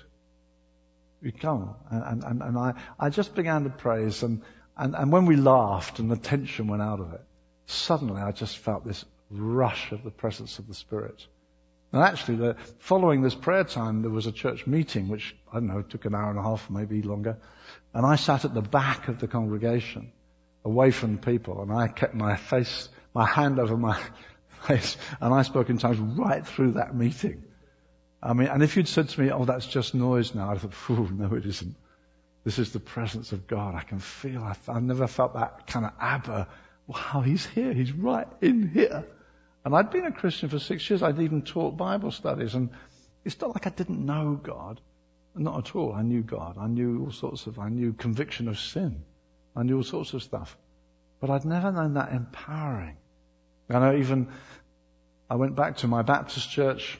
You can't. And, and, and I, I just began to praise. And, and, and when we laughed and the tension went out of it, suddenly I just felt this rush of the presence of the Spirit. And actually, the, following this prayer time, there was a church meeting, which, I don't know, took an hour and a half, maybe longer. And I sat at the back of the congregation, away from people, and I kept my face, my hand over my face, and I spoke in tongues right through that meeting. I mean, and if you'd said to me, oh, that's just noise now, I'd have thought, phew, no, it isn't. This is the presence of God. I can feel, I, I've never felt that kind of Abba. Wow, he's here. He's right in here. And I'd been a Christian for six years. I'd even taught Bible studies. And it's not like I didn't know God. Not at all. I knew God. I knew all sorts of, I knew conviction of sin. I knew all sorts of stuff. But I'd never known that empowering. And I even, I went back to my Baptist church.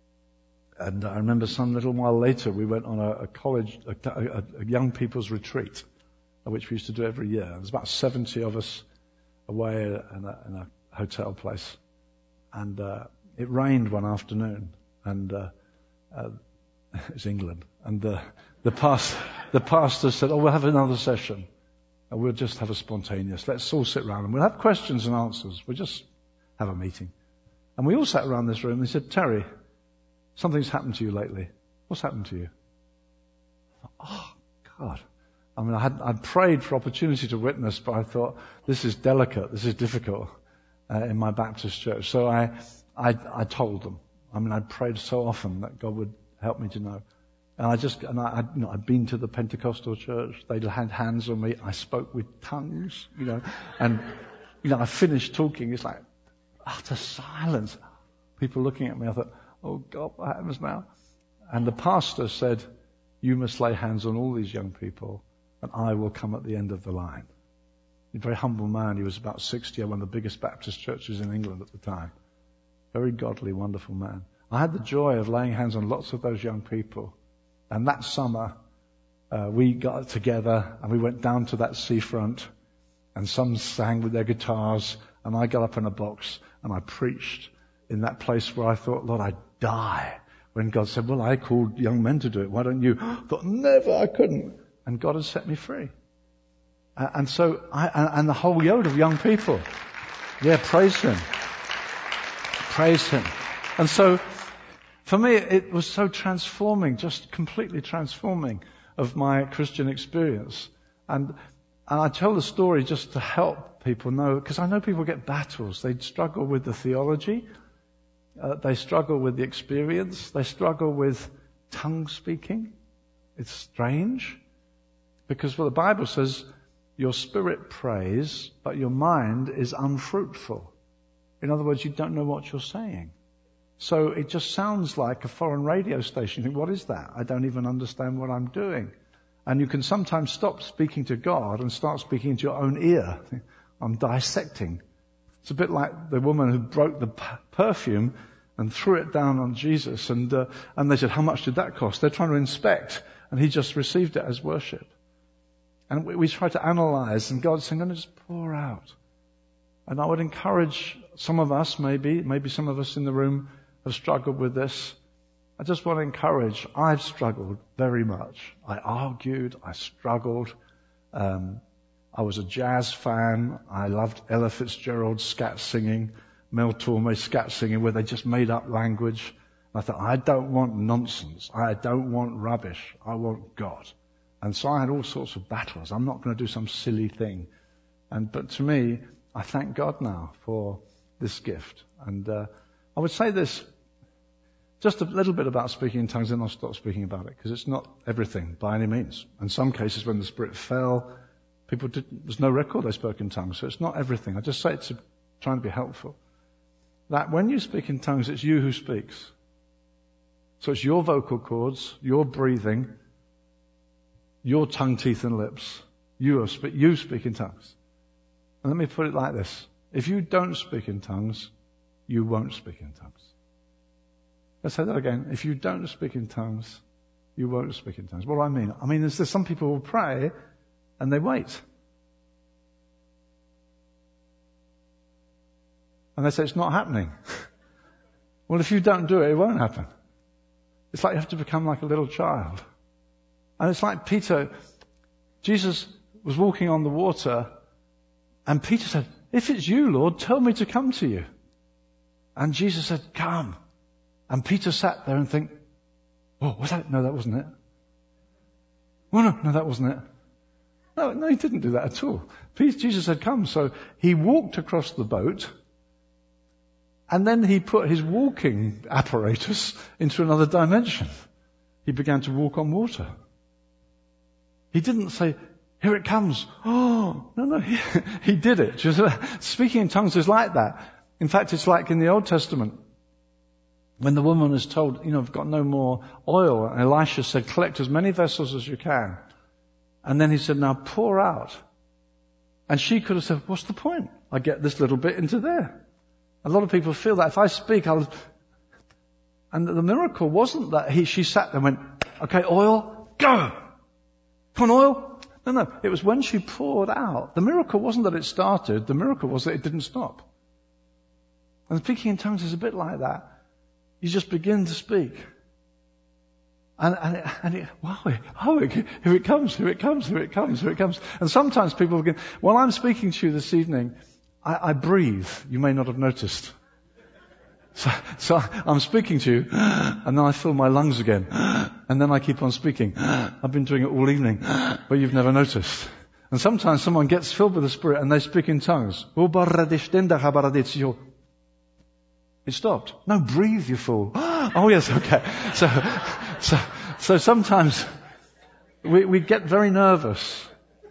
And I remember some little while later, we went on a, a college, a, a, a young people's retreat, which we used to do every year. There's about seventy of us away in a, in a hotel place. And uh, it rained one afternoon, and uh, uh, it's England. And uh, the, past, the pastor said, oh, we'll have another session. And we'll just have a spontaneous. Let's all sit around, and we'll have questions and answers. We'll just have a meeting. And we all sat around this room, and he said, Terry, something's happened to you lately. What's happened to you? I thought, oh, God. I mean, I had, I'd prayed for opportunity to witness, but I thought, this is delicate, this is difficult uh, in my Baptist church. So I, I, I told them. I mean, I prayed so often that God would help me to know. And I just, and I, you know, I'd been to the Pentecostal church. They'd had hands on me. I spoke with tongues, you know, and, you know, I finished talking. It's like utter silence. People looking at me. I thought, oh God, what happens now? And the pastor said, you must lay hands on all these young people and I will come at the end of the line. He's a very humble man. He was about sixty, one of the biggest Baptist churches in England at the time. Very godly, wonderful man. I had the joy of laying hands on lots of those young people. And that summer, uh, we got together and we went down to that seafront, and some sang with their guitars, and I got up in a box and I preached in that place where I thought, Lord, I'd die. When God said, well, I called young men to do it. Why don't you? I thought, never, I couldn't. And God has set me free. Uh, and so, I, and the whole yode of young people. Yeah, praise Him. Praise Him. And so, for me, it was so transforming, just completely transforming of my Christian experience. And, and I tell the story just to help people know, because I know people get battles. They struggle with the theology. Uh, they struggle with the experience. They struggle with tongue speaking. It's strange. Because what the Bible says, your spirit prays, but your mind is unfruitful. In other words, you don't know what you're saying. So it just sounds like a foreign radio station. You think, what is that? I don't even understand what I'm doing. And you can sometimes stop speaking to God and start speaking to your own ear. I'm dissecting. It's a bit like the woman who broke the p- perfume and threw it down on Jesus. And uh, and they said, how much did that cost? They're trying to inspect. And he just received it as worship. And we, we try to analyze. And God's saying, I'm going to just pour out. And I would encourage some of us, maybe, maybe some of us in the room have struggled with this. I just want to encourage. I've struggled very much. I argued. I struggled. Um, I was a jazz fan. I loved Ella Fitzgerald's scat singing, Mel Torme's scat singing, where they just made up language. I thought, I don't want nonsense. I don't want rubbish. I want God. And so I had all sorts of battles. I'm not going to do some silly thing. And but to me, I thank God now for this gift. And uh, I would say this, just a little bit about speaking in tongues, then I'll stop speaking about it, because it's not everything by any means. In some cases, when the Spirit fell, people did, there's no record they spoke in tongues, so it's not everything. I just say it's trying to be helpful. that when you speak in tongues, it's you who speaks. So it's your vocal cords, your breathing, your tongue, teeth, and lips. You, are spe- you speak in tongues. And let me put it like this. If you don't speak in tongues, you won't speak in tongues. Let's say that again. If you don't speak in tongues, you won't speak in tongues. What do I mean? I mean, there's, there's some people who will pray and they wait. And they say, it's not happening. Well, if you don't do it, it won't happen. It's like you have to become like a little child. And it's like Peter, Jesus was walking on the water, and Peter said, if it's you, Lord, tell me to come to you. And Jesus said, come. And Peter sat there and think, oh, was that? No, that wasn't it. Oh, no, no, that wasn't it. No, no, he didn't do that at all. Jesus said, come. So he walked across the boat, and then he put his walking apparatus into another dimension. He began to walk on water. He didn't say, here it comes. Oh, no, no, he, he did it. Just, speaking in tongues is like that. In fact, it's like in the Old Testament. When the woman is told, you know, I've got no more oil, and Elisha said, collect as many vessels as you can. And then he said, now pour out. And she could have said, what's the point? I get this little bit into there. A lot of people feel that if I speak, I'll... And the miracle wasn't that he, she sat there and went, okay, oil, go! Come on, oil! No, no. It was when she poured out. The miracle wasn't that it started. The miracle was that it didn't stop. And speaking in tongues is a bit like that. You just begin to speak. And, and, it, and it, wow, oh, it, here it comes, here it comes, here it comes, here it comes. And sometimes people begin, while I'm speaking to you this evening, I, I breathe. You may not have noticed. So, so I'm speaking to you, and then I fill my lungs again, and then I keep on speaking. I've been doing it all evening, but you've never noticed. And sometimes someone gets filled with the Spirit and they speak in tongues. It stopped. No, breathe, you fool. Oh yes, okay. So, so, so sometimes we, we get very nervous.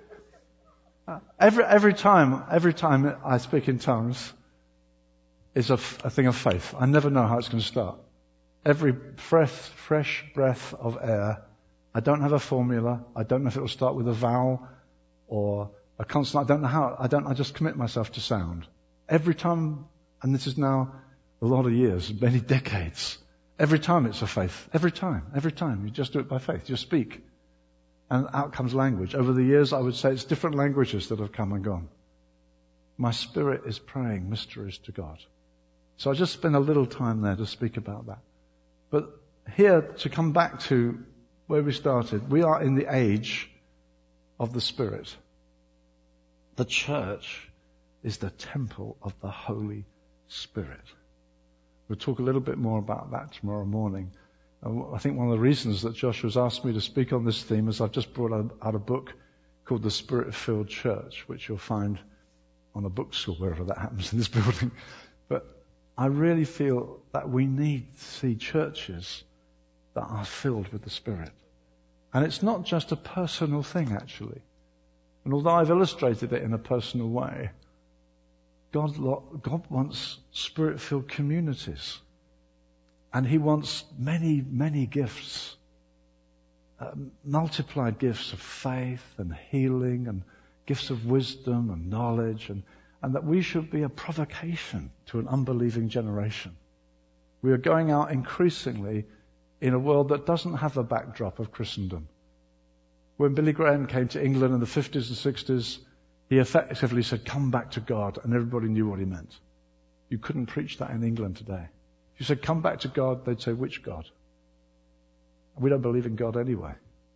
Every, every time, every time I speak in tongues is a, a thing of faith. I never know how it's going to start. Every breath, fresh breath of air, I don't have a formula. I don't know if it will start with a vowel or a consonant. I don't know how. I don't, I just commit myself to sound. Every time, and this is now a lot of years, many decades. Every time it's a faith. Every time. Every time. You just do it by faith. You speak. And out comes language. Over the years, I would say it's different languages that have come and gone. My spirit is praying mysteries to God. So I just spend a little time there to speak about that. But here, to come back to where we started, we are in the age of the Spirit. The church is the temple of the Holy Spirit. We'll talk a little bit more about that tomorrow morning. I think one of the reasons that Joshua's asked me to speak on this theme is I've just brought out a book called The Spirit-Filled Church, which you'll find on a bookstore, wherever that happens in this building. But I really feel that we need to see churches that are filled with the Spirit. And it's not just a personal thing, actually. And although I've illustrated it in a personal way, God, God wants Spirit-filled communities. And He wants many, many gifts. Uh, multiplied gifts of faith and healing and gifts of wisdom and knowledge. And, and that we should be a provocation to an unbelieving generation. We are going out increasingly in a world that doesn't have the backdrop of Christendom. When Billy Graham came to England in the fifties and sixties, he effectively said, come back to God, and everybody knew what he meant. You couldn't preach that in England today. If you said, come back to God, they'd say, which God? We don't believe in God anyway.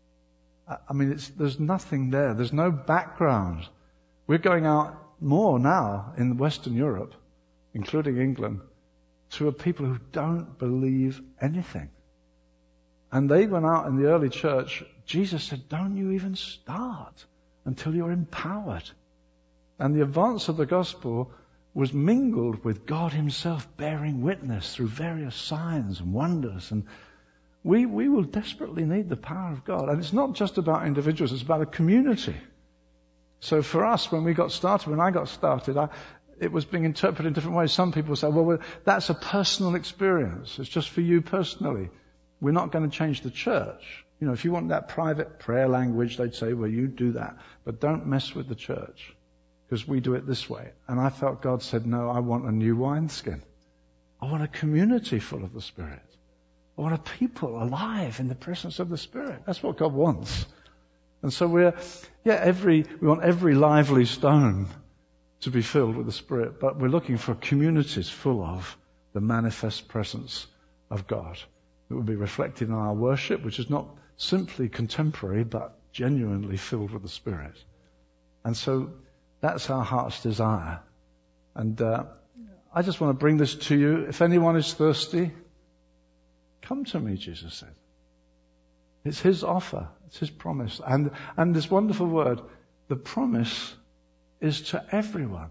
I mean, it's, there's nothing there. There's no background. We're going out more now in Western Europe, including England, to a people who don't believe anything. And they went out in the early church. Jesus said, don't you even start until you're empowered. And the advance of the gospel was mingled with God Himself bearing witness through various signs and wonders. And we, we will desperately need the power of God. And it's not just about individuals, it's about a community. So for us, when we got started, when I got started, I, it was being interpreted in different ways. Some people say, well, well, that's a personal experience. It's just for you personally. We're not going to change the church. You know, if you want that private prayer language, they'd say, well, you do that. But don't mess with the church, because we do it this way. And I felt God said, no, I want a new wineskin. I want a community full of the Spirit. I want a people alive in the presence of the Spirit. That's what God wants. And so we're, yeah, every, we want every lively stone to be filled with the Spirit, but we're looking for communities full of the manifest presence of God that will be reflected in our worship, which is not simply contemporary, but genuinely filled with the Spirit. And so that's our heart's desire. And uh, I just want to bring this to you. If anyone is thirsty, come to me, Jesus said. It's his offer. It's his promise. And, and this wonderful word, the promise is to everyone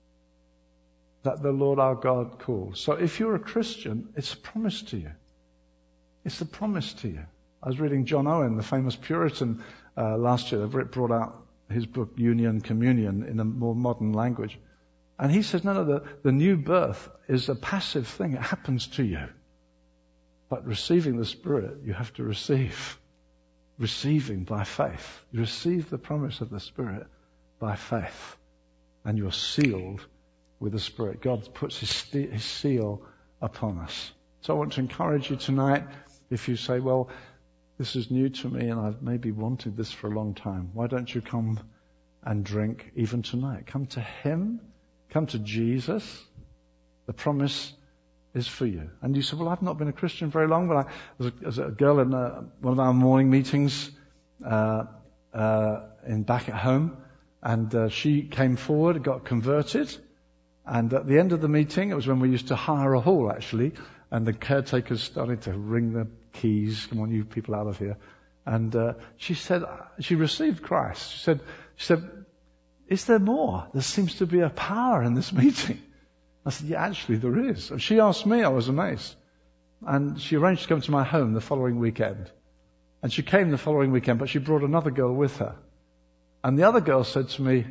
that the Lord our God calls. So if you're a Christian, it's a promise to you. It's a promise to you. I was reading John Owen, the famous Puritan, uh, last year. They've brought out his book, Union Communion, in a more modern language. And he says, no, no, the, the new birth is a passive thing. It happens to you. But receiving the Spirit, you have to receive. Receiving by faith. You receive the promise of the Spirit by faith. And you're sealed with the Spirit. God puts his, his seal upon us. So I want to encourage you tonight, if you say, well, this is new to me and I've maybe wanted this for a long time. Why don't you come and drink even tonight? Come to him. Come to Jesus. The promise is for you. And you say, well, I've not been a Christian very long, but I was a, as a girl in a, one of our morning meetings uh, uh, in back at home, and uh, she came forward, got converted, and at the end of the meeting, it was when we used to hire a hall actually, and the caretakers started to ring the keys, come on you people out of here, and uh, she said, she received Christ. She said, she said, is there more? There seems to be a power in this meeting. I said, yeah, actually there is. And she asked me, I was amazed. And she arranged to come to my home the following weekend. And she came the following weekend, but she brought another girl with her. And the other girl said to me,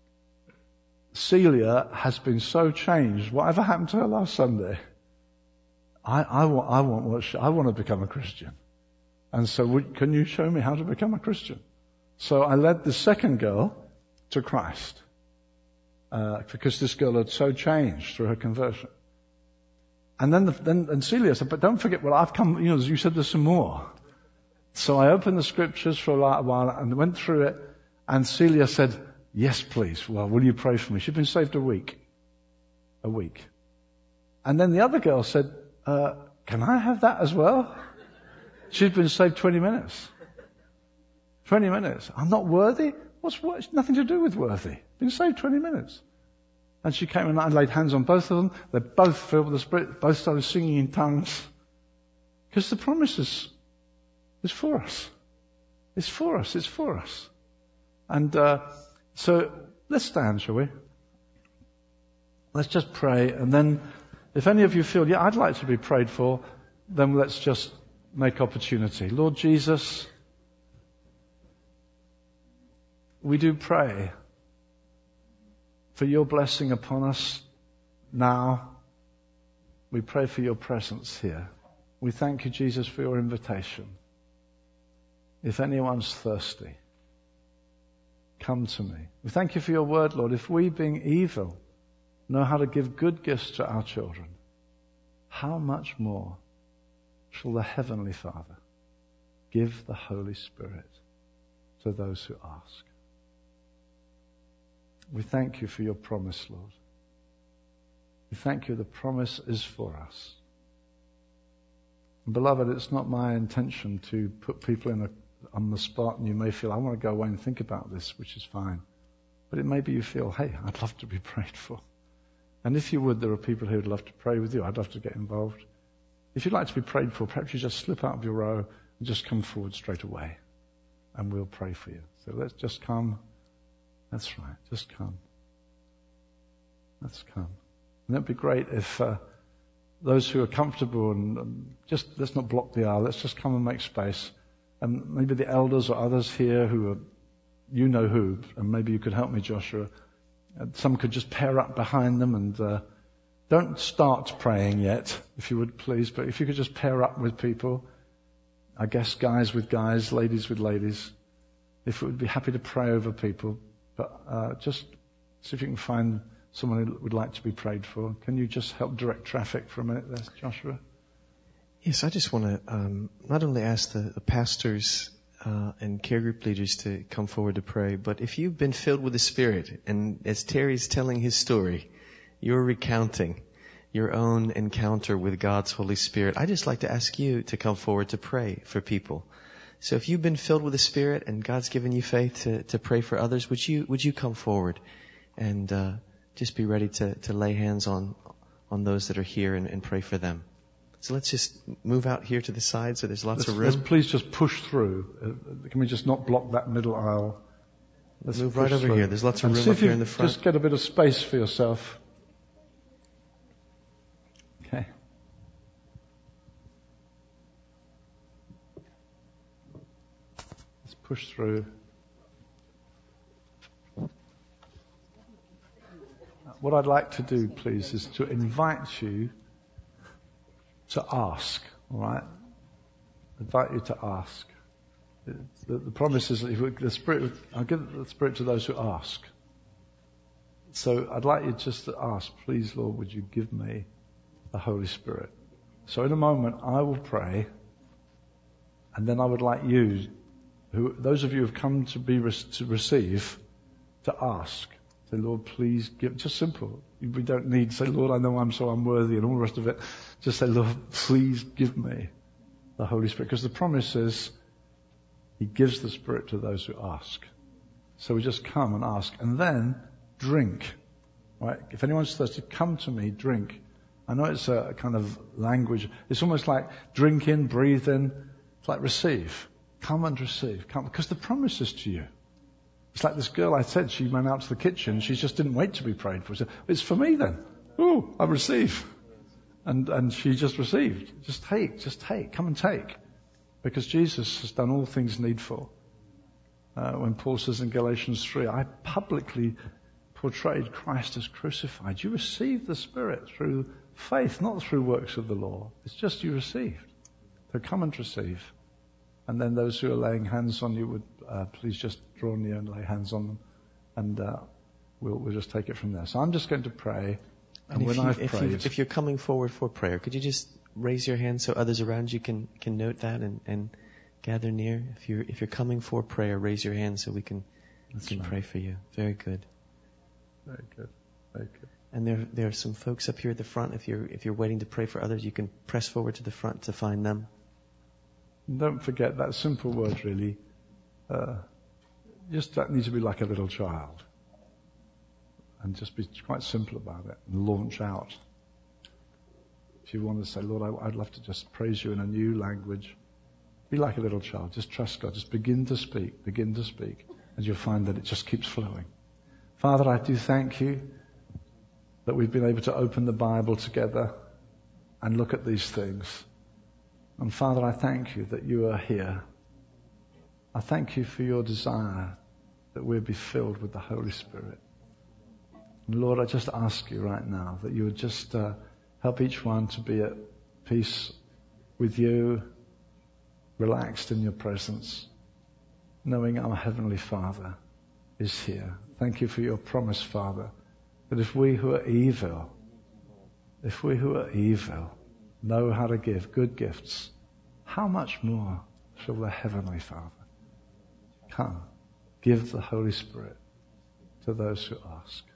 Celia has been so changed. Whatever happened to her last Sunday? I, I, want, I, want, what she, I want to become a Christian. And so would, can you show me how to become a Christian? So I led the second girl to Christ. Uh, because this girl had so changed through her conversion. And then, the, then and Celia said, but don't forget, well, I've come, you know, you said there's some more. So I opened the scriptures for a while and went through it, and Celia said, yes, please. Well, will you pray for me? She'd been saved a week. A week. And then the other girl said, uh, can I have that as well? She'd been saved twenty minutes. twenty minutes. I'm not worthy? What's what? It's nothing to do with worthy. Been saved twenty minutes. And she came and I laid hands on both of them. They're both filled with the Spirit. Both started singing in tongues. Because the promise is, is for us. It's for us. It's for us. And uh, so let's stand, shall we? Let's just pray. And then if any of you feel, yeah, I'd like to be prayed for, then let's just make opportunity. Lord Jesus, we do pray for your blessing upon us now. We pray for your presence here. We thank you, Jesus, for your invitation. If anyone's thirsty, come to me. We thank you for your word, Lord. If we, being evil, know how to give good gifts to our children, how much more shall the Heavenly Father give the Holy Spirit to those who ask? We thank you for your promise, Lord. We thank you the promise is for us. And beloved, it's not my intention to put people in a, on the spot, and you may feel, I want to go away and think about this, which is fine. But it may be you feel, hey, I'd love to be prayed for. And if you would, there are people who would love to pray with you. I'd love to get involved. If you'd like to be prayed for, perhaps you just slip out of your row and just come forward straight away. And we'll pray for you. So let's just come. That's right. Just come. Let's come. And that'd be great if uh, those who are comfortable and um, just, let's not block the aisle. Let's just come and make space. And maybe the elders or others here who are, you know who, and maybe you could help me, Joshua, And some could just pair up behind them and uh, don't start praying yet, if you would please, but if you could just pair up with people, I guess guys with guys, ladies with ladies, if it would be happy to pray over people, but uh, just see if you can find someone who would like to be prayed for. Can you just help direct traffic for a minute there, Joshua? Yes, I just want to um, not only ask the, the pastors uh, and care group leaders to come forward to pray, but if you've been filled with the Spirit, and as Terry's telling his story, you're recounting your own encounter with God's Holy Spirit, I'd just like to ask you to come forward to pray for people. So if you've been filled with the Spirit and God's given you faith to, to pray for others, would you would you come forward and uh, just be ready to, to lay hands on on those that are here and, and pray for them? So let's just move out here to the side so there's lots let's, of room. Let's please just push through. Uh, can we just not block that middle aisle? Let's move right over through. Here. There's lots of room up here in the front. Just get a bit of space for yourself. Okay. Let's push through. What I'd like to do, please, is to invite you to ask, all right? Invite you to ask. The, the promise is that if we, the Spirit, I'll give the Spirit to those who ask. So I'd like you just to ask, please, Lord, would you give me the Holy Spirit? So in a moment, I will pray, and then I would like you, who those of you who have come to be to receive, to ask. Say, Lord, please give. Just simple. We don't need to say, Lord, I know I'm so unworthy and all the rest of it. Just say, Lord, please give me the Holy Spirit. Because the promise is He gives the Spirit to those who ask. So we just come and ask. And then drink. Right? If anyone's thirsty, come to me, drink. I know it's a kind of language. It's almost like drink in, breathe in. It's like receive. Come and receive. Come. Because the promise is to you. It's like this girl I said, she ran out to the kitchen. She just didn't wait to be prayed for. She said, it's for me then. Ooh, I receive. And, and she just received. Just take, just take, come and take. Because Jesus has done all things needful. Uh, when Paul says in Galatians three, I publicly portrayed Christ as crucified. You received the Spirit through faith, not through works of the law. It's just you received. So come and receive. And then those who are laying hands on you would uh, please just draw near and lay hands on them. And uh, we'll, we'll just take it from there. So I'm just going to pray. And, and when you, I've if prayed... You, if you're coming forward for prayer, could you just raise your hand so others around you can, can note that and, and gather near? If you're, if you're coming for prayer, raise your hand so we can, we can right. pray for you. Very good. Very good. Very good. And there, there are some folks up here at the front. If you're, if you're waiting to pray for others, you can press forward to the front to find them. And don't forget that simple word, really. Uh, just that needs to be like a little child. And just be quite simple about it and launch out. If you want to say, Lord, I, I'd love to just praise you in a new language. Be like a little child. Just trust God. Just begin to speak. Begin to speak. And you'll find that it just keeps flowing. Father, I do thank you that we've been able to open the Bible together and look at these things. And Father, I thank you that you are here. I thank you for your desire that we'll be filled with the Holy Spirit. And Lord, I just ask you right now that you would just uh, help each one to be at peace with you, relaxed in your presence, knowing our Heavenly Father is here. Thank you for your promise, Father, that if we who are evil, if we who are evil know how to give good gifts, how much more shall the Heavenly Father come, give the Holy Spirit to those who ask.